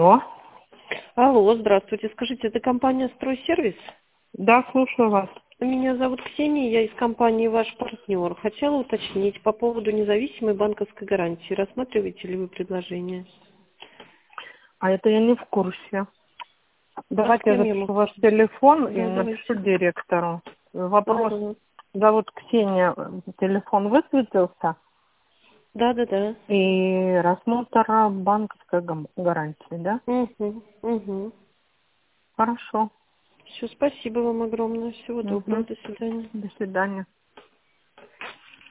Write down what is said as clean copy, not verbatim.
Алло. Алло, здравствуйте. Скажите, это компания «Стройсервис»? Да, слушаю вас. Меня зовут Ксения, я из компании «Ваш партнер». Хотела уточнить по поводу независимой банковской гарантии. Рассматриваете ли вы предложение? А это я не в курсе. А с Давайте я кем я запишу могу? ваш телефон и Да, напишу давайте. директору. Вопрос. Ага. Зовут Ксения. Телефон высветился. Да. И рассмотр банковской гарантии, да? Угу. Хорошо. Все, спасибо вам огромное. Всего доброго. Угу. До свидания. До свидания.